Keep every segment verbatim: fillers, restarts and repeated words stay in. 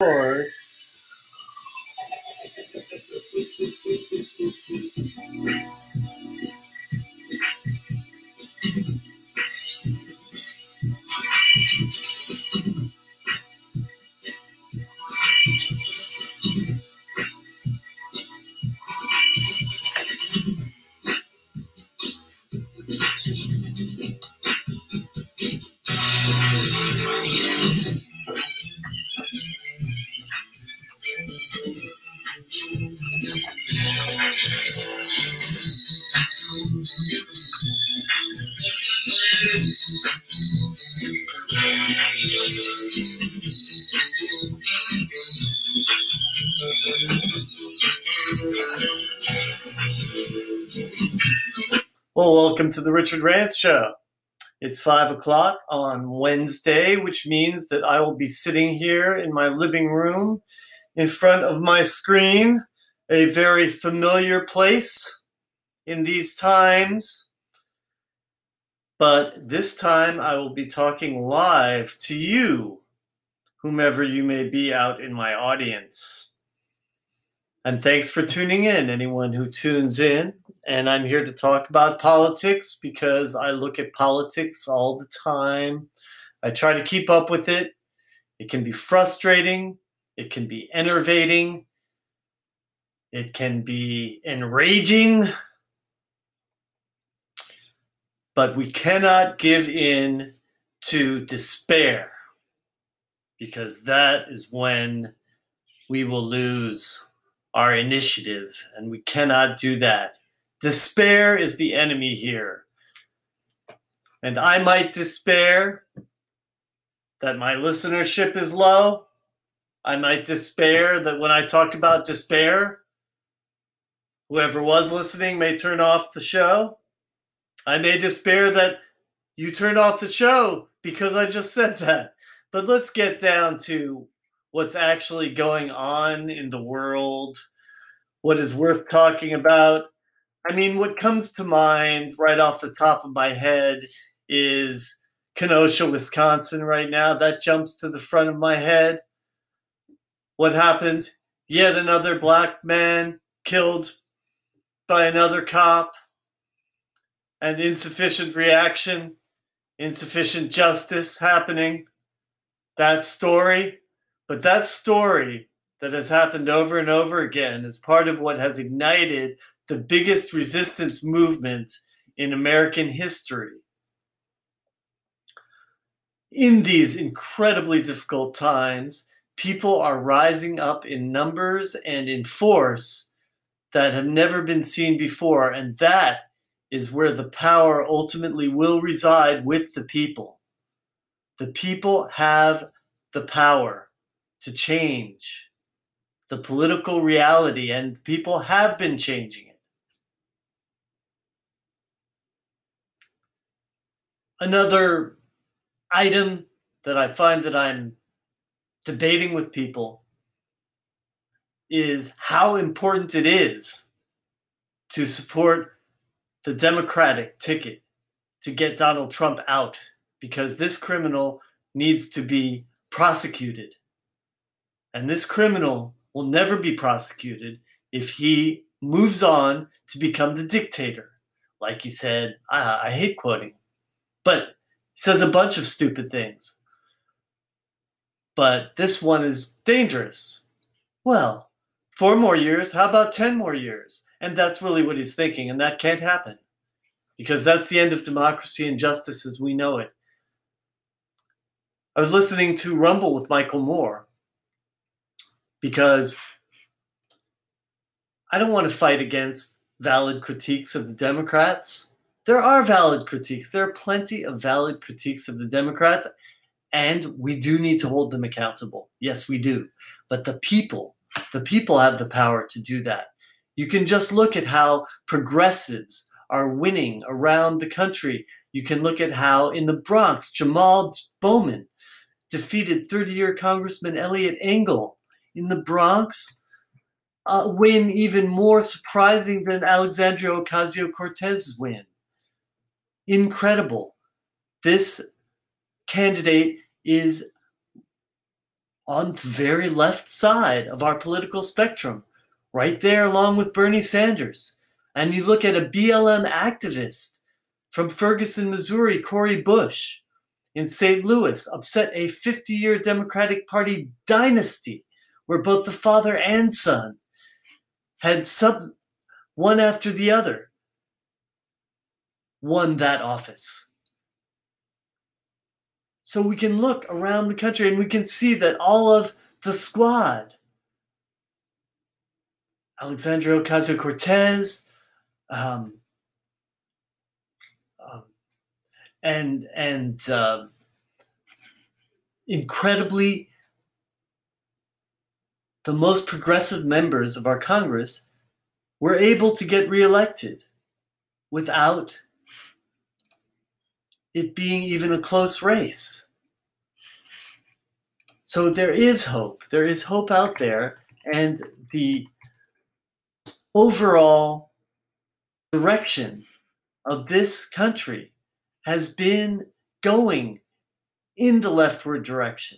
Lord. Well, welcome to the Richard Rance Show. It's five o'clock on Wednesday, which means that I will be sitting here in my living room in front of my screen, a very familiar place in these times. But this time I will be talking live to you, whomever you may be out in my audience. And thanks for tuning in, anyone who tunes in. And I'm here to talk about politics because I look at politics all the time. I try to keep up with it. It can be frustrating. It can be enervating. It can be enraging. But we cannot give in to despair, because that is when we will lose our initiative, and we cannot do that. Despair is the enemy here. And I might despair that my listenership is low. I might despair that when I talk about despair, whoever was listening may turn off the show. I may despair that you turned off the show because I just said that. But let's get down to what's actually going on in the world, what is worth talking about. I mean, what comes to mind right off the top of my head is Kenosha, Wisconsin right now. That jumps to the front of my head. What happened? Yet another black man killed by another cop, and insufficient reaction, insufficient justice happening. That story, but that story that has happened over and over again is part of what has ignited the biggest resistance movement in American history. In these incredibly difficult times, people are rising up in numbers and in force that have never been seen before, and that is where the power ultimately will reside with the people. The people have the power to change the political reality, and people have been changing it. Another item that I find that I'm debating with people is how important it is to support the Democratic ticket to get Donald Trump out, because this criminal needs to be prosecuted. And this criminal will never be prosecuted if he moves on to become the dictator. Like he said, I, I hate quoting, but he says a bunch of stupid things. But this one is dangerous. Well, four more years, how about ten more years? And that's really what he's thinking, and that can't happen, because that's the end of democracy and justice as we know it. I was listening to Rumble with Michael Moore because I don't want to fight against valid critiques of the Democrats. There are valid critiques. There are plenty of valid critiques of the Democrats, and we do need to hold them accountable. Yes, we do. But the people, the people have the power to do that. You can just look at how progressives are winning around the country. You can look at how in the Bronx, Jamal Bowman defeated thirty-year Congressman Eliot Engel in the Bronx, a win even more surprising than Alexandria Ocasio-Cortez's win. Incredible. This candidate is on the very left side of our political spectrum, right there along with Bernie Sanders. And you look at a B L M activist from Ferguson, Missouri, Cori Bush, in Saint Louis, upset a fifty-year Democratic Party dynasty where both the father and son had sub one after the other won that office. So we can look around the country and we can see that all of the squad, Alexandria Ocasio-Cortez, um, um, and and uh, incredibly, the most progressive members of our Congress were able to get reelected without it being even a close race. So there is hope. There is hope out there, and the overall direction of this country has been going in the leftward direction.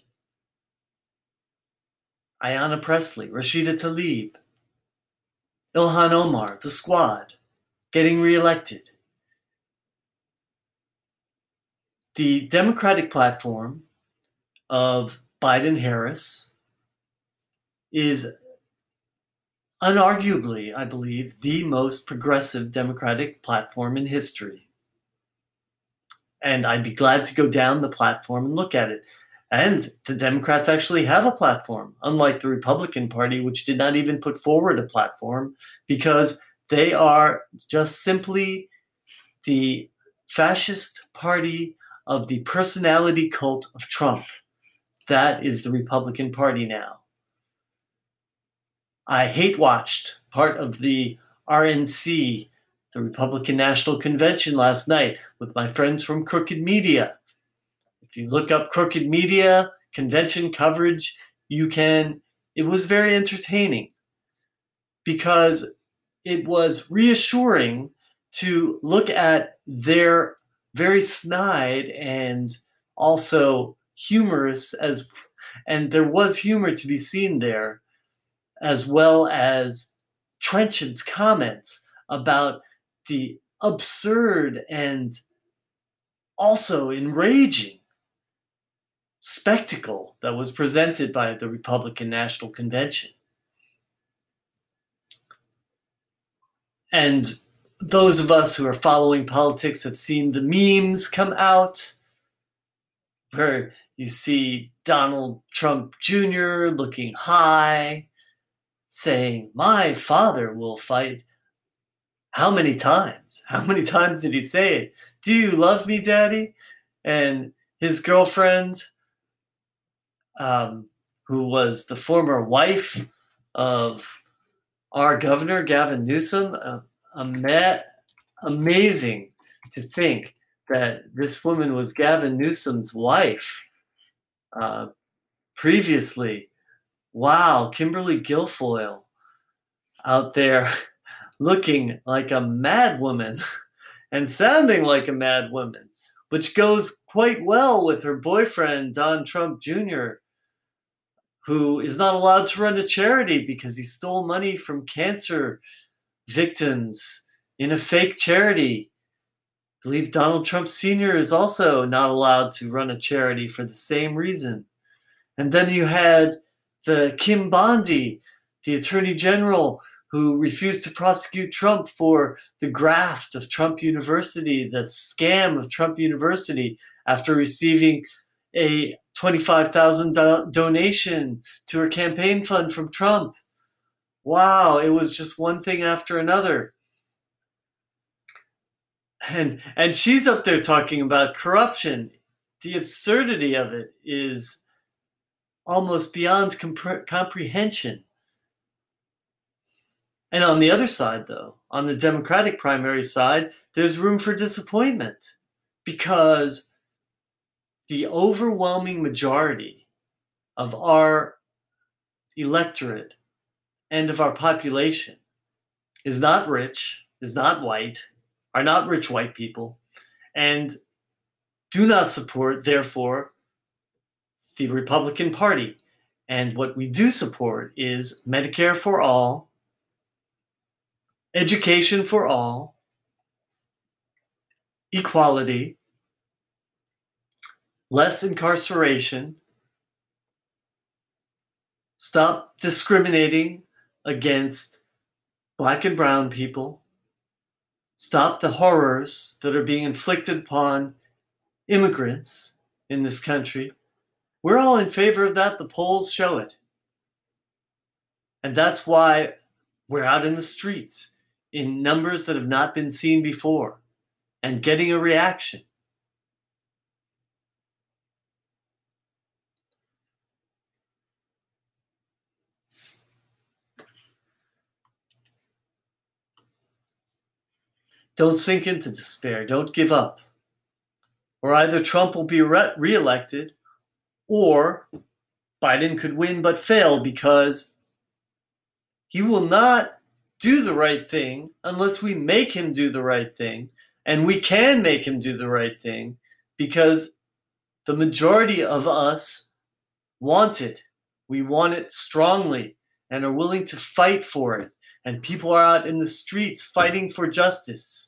Ayanna Pressley, Rashida Tlaib, Ilhan Omar, the squad, getting reelected. The Democratic platform of Biden-Harris is unarguably, I believe, the most progressive Democratic platform in history. And I'd be glad to go down the platform and look at it. And the Democrats actually have a platform, unlike the Republican Party, which did not even put forward a platform, because they are just simply the fascist party of the personality cult of Trump. That is the Republican Party now. I hate watched part of the R N C, the Republican National Convention, last night with my friends from Crooked Media. If you look up Crooked Media convention coverage, you can, it was very entertaining because it was reassuring to look at their very snide and also humorous, as and there was humor to be seen there, as well as trenchant comments about the absurd and also enraging spectacle that was presented by the Republican National Convention. And those of us who are following politics have seen the memes come out where you see Donald Trump Junior looking high, saying, "My father will fight." How many times? How many times did he say it? "Do you love me, Daddy?" And his girlfriend, um, who was the former wife of our governor, Gavin Newsom, uh, ama- amazing to think that this woman was Gavin Newsom's wife uh, previously. Wow, Kimberly Guilfoyle out there looking like a mad woman and sounding like a mad woman, which goes quite well with her boyfriend, Don Trump Junior, who is not allowed to run a charity because he stole money from cancer victims in a fake charity. I believe Donald Trump Senior is also not allowed to run a charity for the same reason. And then you had the Kim Bondi, the Attorney General, who refused to prosecute Trump for the graft of Trump University, the scam of Trump University, after receiving a twenty-five thousand dollars do- donation to her campaign fund from Trump. Wow, it was just one thing after another. And and she's up there talking about corruption. The absurdity of it is almost beyond compre- comprehension. And on the other side, though, on the Democratic primary side, there's room for disappointment because the overwhelming majority of our electorate and of our population is not rich, is not white, are not rich white people, and do not support, therefore, the Republican Party. And what we do support is Medicare for all, education for all, equality, less incarceration, stop discriminating against Black and brown people, stop the horrors that are being inflicted upon immigrants in this country. We're all in favor of that. The polls show it. And that's why we're out in the streets in numbers that have not been seen before and getting a reaction. Don't sink into despair. Don't give up. Or either Trump will be re- reelected, or Biden could win but fail, because he will not do the right thing unless we make him do the right thing. And we can make him do the right thing because the majority of us want it. We want it strongly and are willing to fight for it. And people are out in the streets fighting for justice.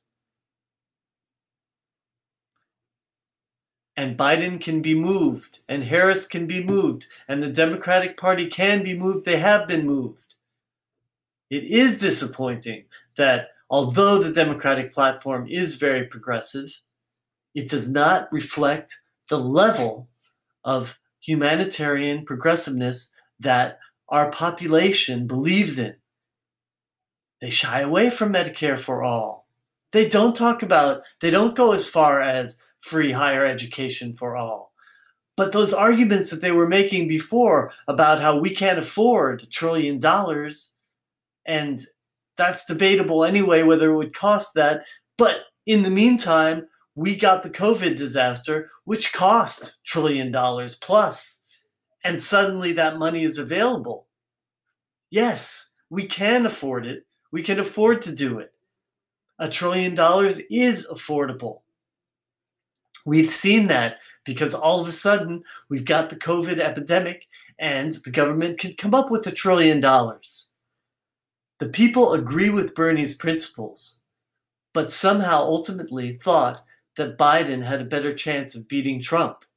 And Biden can be moved, and Harris can be moved, and the Democratic Party can be moved. They have been moved. It is disappointing that although the Democratic platform is very progressive, it does not reflect the level of humanitarian progressiveness that our population believes in. They shy away from Medicare for all. They don't talk about, they don't go as far as free higher education for all. But those arguments that they were making before about how we can't afford a trillion dollars, and that's debatable anyway whether it would cost that, but in the meantime, we got the COVID disaster, which cost trillion dollars plus, and suddenly that money is available. Yes, we can afford it. We can afford to do it. A trillion dollars is affordable. We've seen that because all of a sudden we've got the COVID epidemic and the government can come up with a trillion dollars. The people agree with Bernie's principles, but somehow ultimately thought that Biden had a better chance of beating Trump.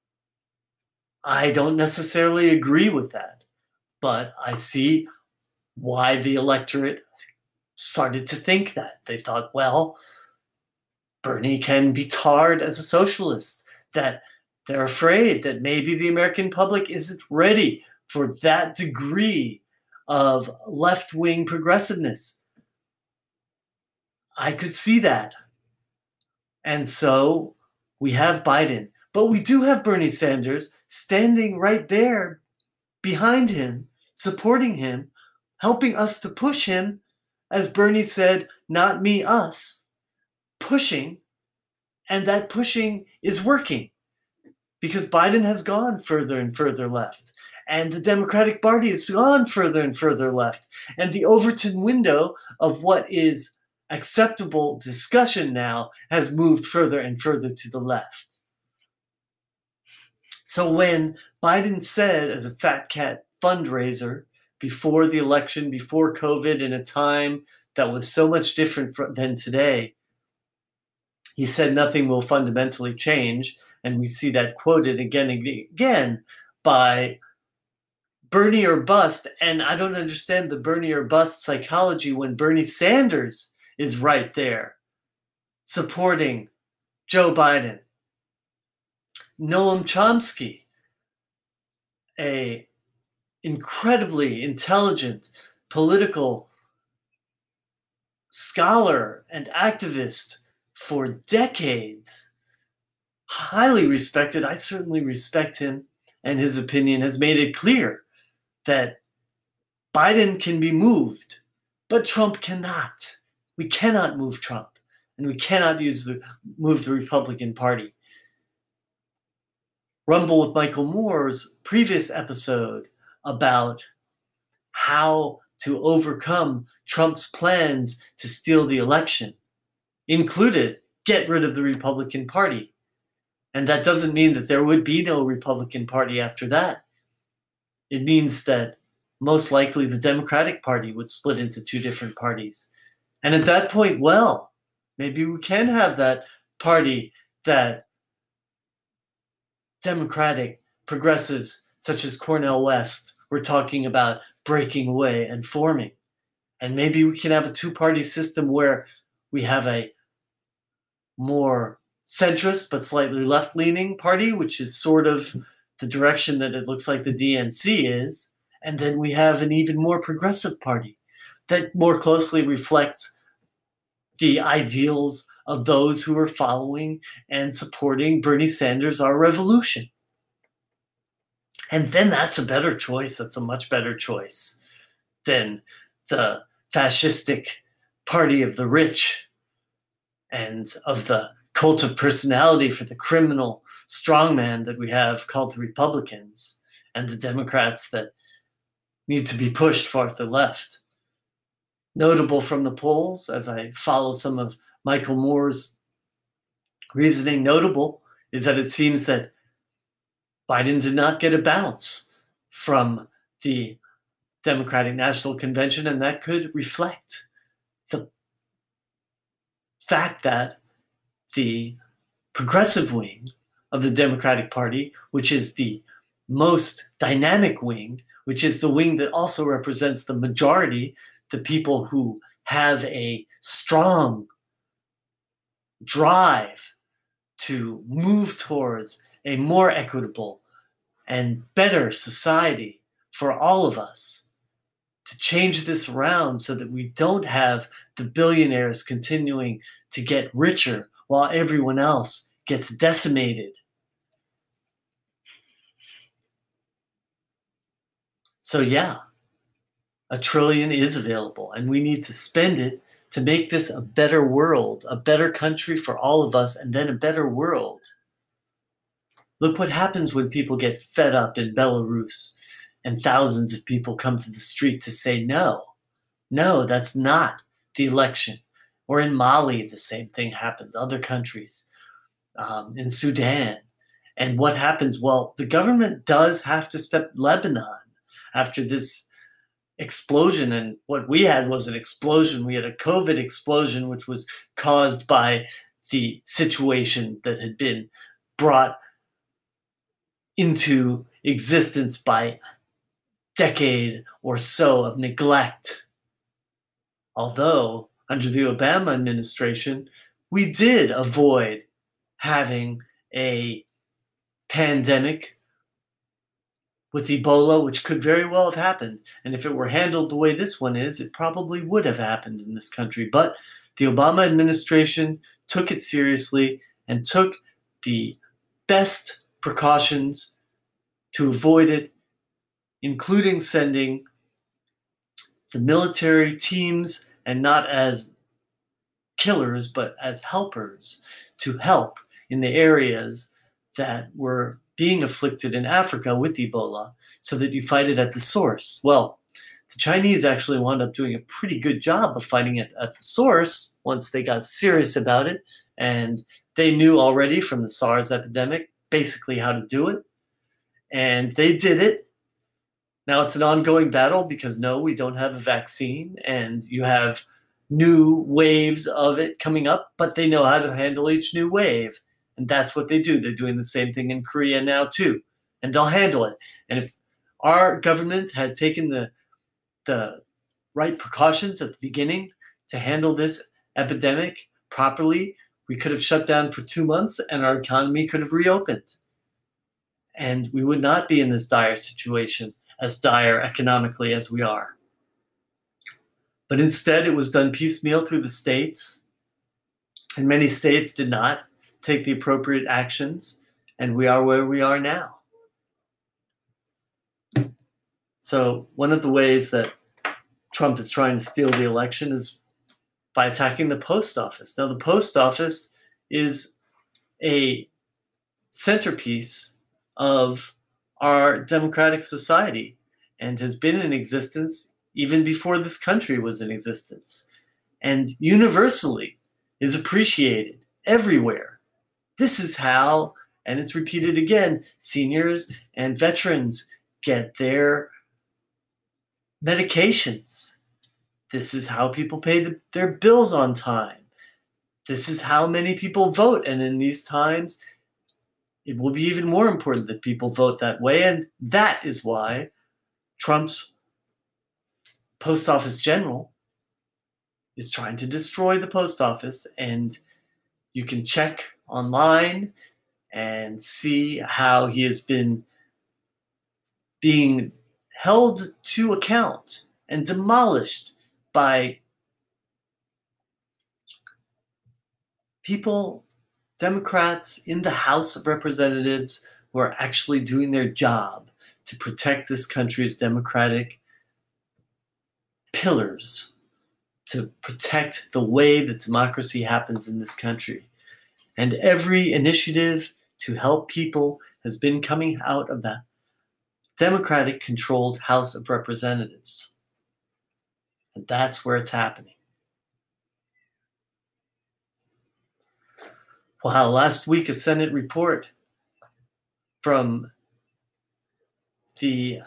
I don't necessarily agree with that, but I see why the electorate started to think that. They thought, well, Bernie can be tarred as a socialist, that they're afraid that maybe the American public isn't ready for that degree of left-wing progressiveness. I could see that. And so we have Biden, but we do have Bernie Sanders standing right there behind him, supporting him, helping us to push him, as Bernie said, not me, us. Pushing, and that pushing is working because Biden has gone further and further left, and the Democratic Party has gone further and further left, and the Overton window of what is acceptable discussion now has moved further and further to the left. So when Biden said as a fat cat fundraiser before the election, before COVID, in a time that was so much different than today, he said nothing will fundamentally change, and we see that quoted again and again by Bernie or bust, and I don't understand the Bernie or bust psychology when Bernie Sanders is right there supporting Joe Biden. Noam Chomsky, a incredibly intelligent political scholar and activist for decades, highly respected. I certainly respect him, and his opinion has made it clear that Biden can be moved, but Trump cannot. We cannot move Trump, and we cannot use the move the Republican Party. Rumble with Michael Moore's previous episode about how to overcome Trump's plans to steal the election included get rid of the Republican Party. And that doesn't mean that there would be no Republican Party after that. it means that most likely the Democratic Party would split into two different parties. And at that point, well, maybe we can have that party that Democratic progressives such as Cornel West were talking about breaking away and forming. And maybe we can have a two-party system where we have a more centrist but slightly left-leaning party, which is sort of the direction that it looks like the D N C is. And then we have an even more progressive party that more closely reflects the ideals of those who are following and supporting Bernie Sanders, Our Revolution. And then that's a better choice. That's a much better choice than the fascistic party of the rich and of the cult of personality for the criminal strongman that we have called the Republicans, and the Democrats that need to be pushed farther left. Notable from the polls, as I follow some of Michael Moore's reasoning, notable is that it seems that Biden did not get a bounce from the Democratic National Convention, and that could reflect the fact that the progressive wing of the Democratic Party, which is the most dynamic wing, which is the wing that also represents the majority, the people who have a strong drive to move towards a more equitable and better society for all of us, to change this around so that we don't have the billionaires continuing to get richer while everyone else gets decimated. So yeah, a trillion is available, and we need to spend it to make this a better world, a better country for all of us, and then a better world. Look what happens when people get fed up in Belarus and thousands of people come to the street to say no. No, that's not the election. Or in Mali, the same thing happened, other countries, um, in Sudan. And what happens? Well, the government does have to step Lebanon after this explosion. And what we had was an explosion. We had a COVID explosion, which was caused by the situation that had been brought into existence by decade or so of neglect. Although under the Obama administration, we did avoid having a pandemic with Ebola, which could very well have happened. And if it were handled the way this one is, it probably would have happened in this country. But the Obama administration took it seriously and took the best precautions to avoid it, including sending the military teams, and not as killers, but as helpers, to help in the areas that were being afflicted in Africa with Ebola, so that you fight it at the source. Well, the Chinese actually wound up doing a pretty good job of fighting it at the source once they got serious about it, and they knew already from the SARS epidemic basically how to do it, and they did it. Now it's an ongoing battle because no, we don't have a vaccine, and you have new waves of it coming up, but they know how to handle each new wave. And that's what they do. They're doing the same thing in Korea now too, and they'll handle it. And if our government had taken the, the right precautions at the beginning to handle this epidemic properly, we could have shut down for two months and our economy could have reopened. And we would not be in this dire situation, as dire economically as we are. But instead, it was done piecemeal through the states, and many states did not take the appropriate actions, and we are where we are now. So one of the ways that Trump is trying to steal the election is by attacking the post office. Now, the post office is a centerpiece of our democratic society and has been in existence even before this country was in existence, and universally is appreciated everywhere. This is how, and it's repeated again, seniors and veterans get their medications. This is how people pay the, their bills on time. This is how many people vote. And in these times, it will be even more important that people vote that way. And that is why Trump's post office general is trying to destroy the post office. And you can check online and see how he has been being held to account and demolished by people, Democrats in the House of Representatives, who are actually doing their job to protect this country's democratic pillars, to protect the way that democracy happens in this country. And every initiative to help people has been coming out of the Democratic-controlled House of Representatives. And that's where it's happening. Wow, last week a Senate report from the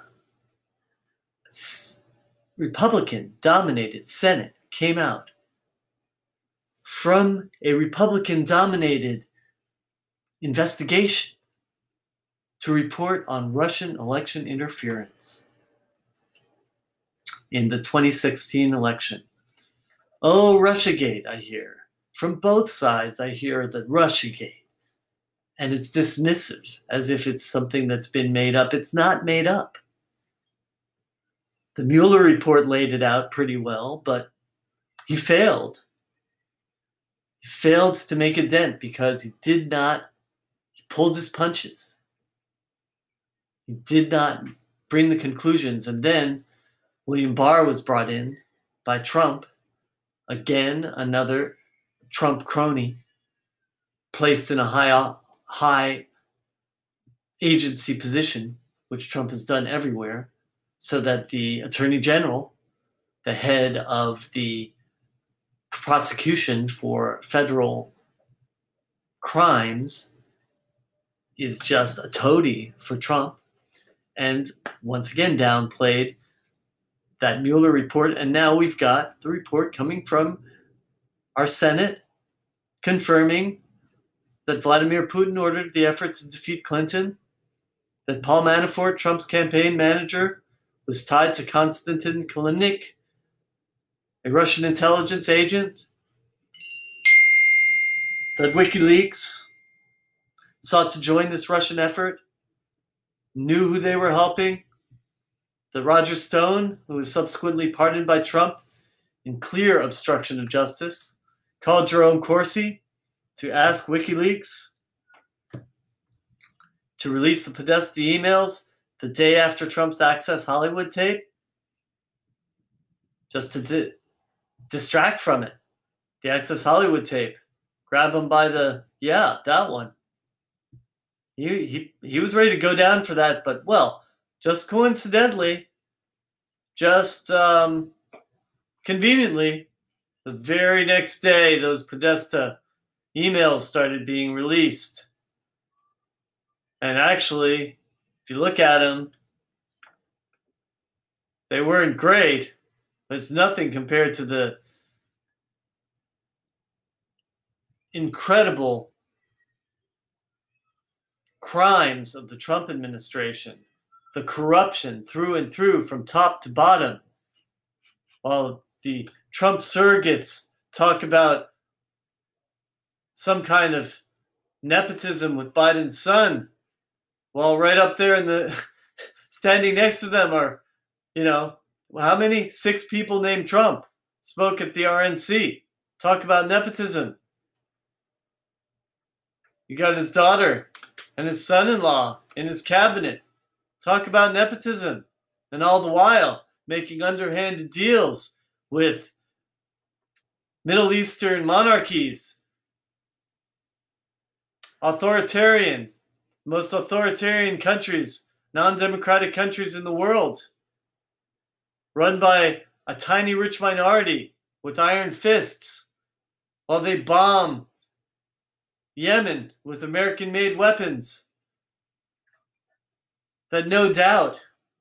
Republican-dominated Senate came out. From a Republican-dominated investigation to report on Russian election interference in the twenty sixteen election. Oh, Russiagate, I hear. From both sides, I hear that Russiagate. And it's dismissive, as if it's something that's been made up. It's not made up. The Mueller report laid it out pretty well, but he failed. He failed to make a dent because he did not, he pulled his punches. He did not bring the conclusions. And then William Barr was brought in by Trump. Again, another Trump crony, placed in a high, high agency position, which Trump has done everywhere, so that the Attorney General, the head of the prosecution for federal crimes, is just a toady for Trump, and once again downplayed that Mueller report. And now we've got the report coming from our Senate confirming that Vladimir Putin ordered the effort to defeat Clinton, that Paul Manafort, Trump's campaign manager, was tied to Konstantin Kilimnik, a Russian intelligence agent, that WikiLeaks sought to join this Russian effort, knew who they were helping, that Roger Stone, who was subsequently pardoned by Trump in clear obstruction of justice, called Jerome Corsi to ask WikiLeaks to release the Podesta emails the day after Trump's Access Hollywood tape, just to di- distract from it. The Access Hollywood tape. Grab him by the, yeah, that one. He, he, he was ready to go down for that, but, well, just coincidentally, just um, conveniently, the very next day, those Podesta emails started being released. And actually, if you look at them, they weren't great, but it's nothing compared to the incredible crimes of the Trump administration, the corruption through and through from top to bottom. While the Trump surrogates talk about some kind of nepotism with Biden's son, while right up there in the standing next to them are, you know, how many? Six people named Trump spoke at the R N C. Talk about nepotism. You got his daughter and his son-in-law in his cabinet. Talk about nepotism. And all the while making underhanded deals with Middle Eastern monarchies, authoritarians, most authoritarian countries, non-democratic countries in the world, run by a tiny rich minority with iron fists, while they bomb Yemen with American-made weapons that no doubt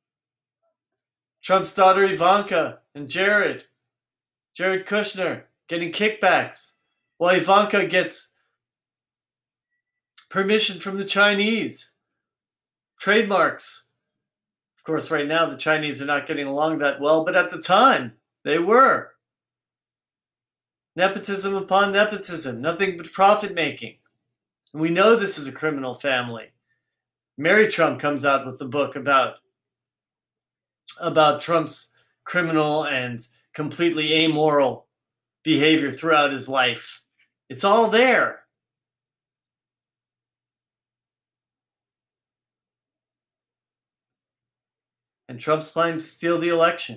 Trump's daughter Ivanka and Jared, Jared Kushner, getting kickbacks, while Ivanka gets permission from the Chinese, trademarks. Of course, right now the Chinese are not getting along that well, but at the time they were. Nepotism upon nepotism, nothing but profit making. And we know this is a criminal family. Mary Trump comes out with the book about, about Trump's criminal and completely amoral behavior throughout his life. It's all there. And Trump's planning to steal the election.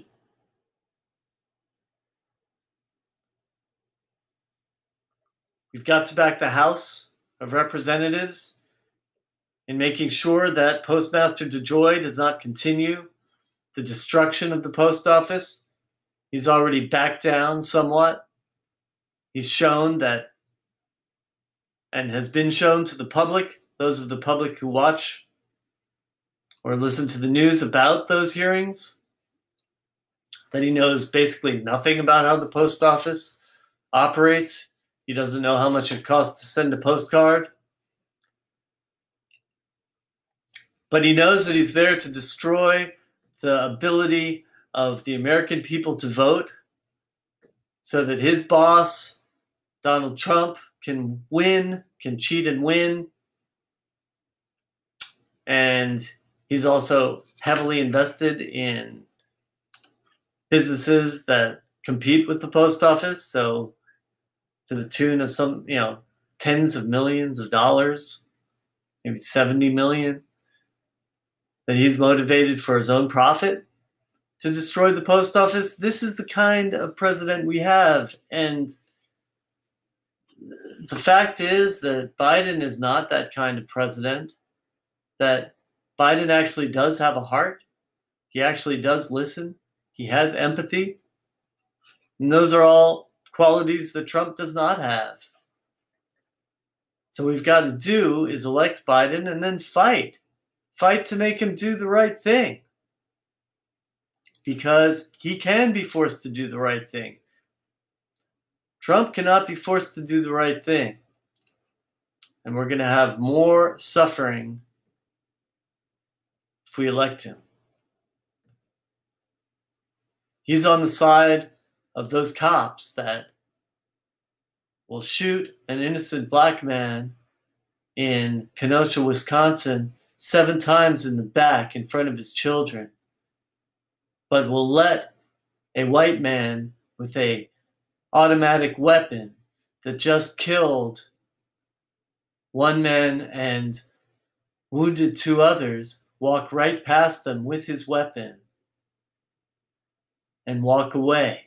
We've got to back the House of Representatives in making sure that Postmaster DeJoy does not continue the destruction of the post office. He's already backed down somewhat. He's shown that, and has been shown to the public, those of the public who watch or listen to the news about those hearings, that he knows basically nothing about how the post office operates. He doesn't know how much it costs to send a postcard. But he knows that he's there to destroy the ability of the American people to vote so that his boss, Donald Trump, can win, can cheat and win. And he's also heavily invested in businesses that compete with the post office. So to the tune of some, you know, tens of millions of dollars, maybe seventy million, that he's motivated for his own profit to destroy the post office. This is the kind of president we have. And the fact is that Biden is not that kind of president, that Biden actually does have a heart. He actually does listen. He has empathy. And those are all qualities that Trump does not have. So what we've got to do is elect Biden and then fight. Fight to make him do the right thing. Because he can be forced to do the right thing. Trump cannot be forced to do the right thing. And we're going to have more suffering if we elect him. He's on the side of those cops that will shoot an innocent black man in Kenosha, Wisconsin, seven times in the back in front of his children, but will let a white man with a automatic weapon that just killed one man and wounded two others walk right past them with his weapon and walk away.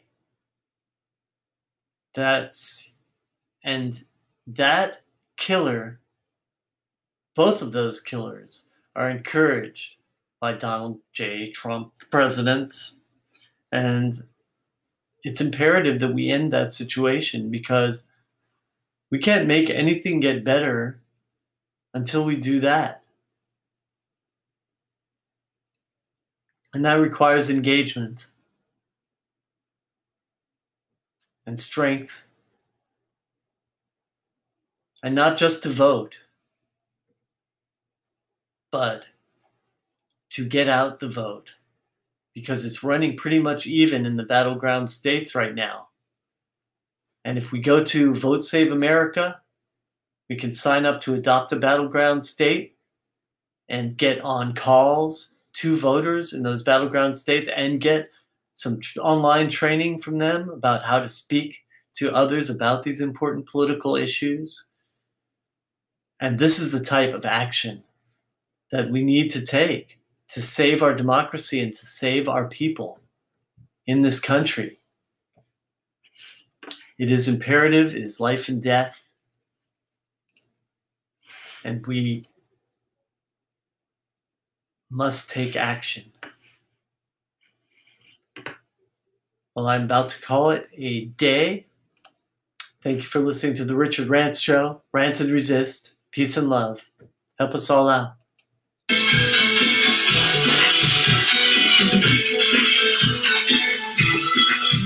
That's, and that killer, both of those killers, are encouraged by Donald J. Trump, the president. And it's imperative that we end that situation, because we can't make anything get better until we do that. And that requires engagement and strength. And not just to vote, but to get out the vote. Because it's running pretty much even in the battleground states right now. And if we go to Vote Save America, we can sign up to adopt a battleground state and get on calls to voters in those battleground states and get some tr- online training from them about how to speak to others about these important political issues. And this is the type of action that we need to take to save our democracy and to save our people in this country. It is imperative, it is life and death. And we must take action. Well, I'm about to call it a day. Thank you for listening to the Richard Rants Show. Rant and resist. Peace and love. Help us all out.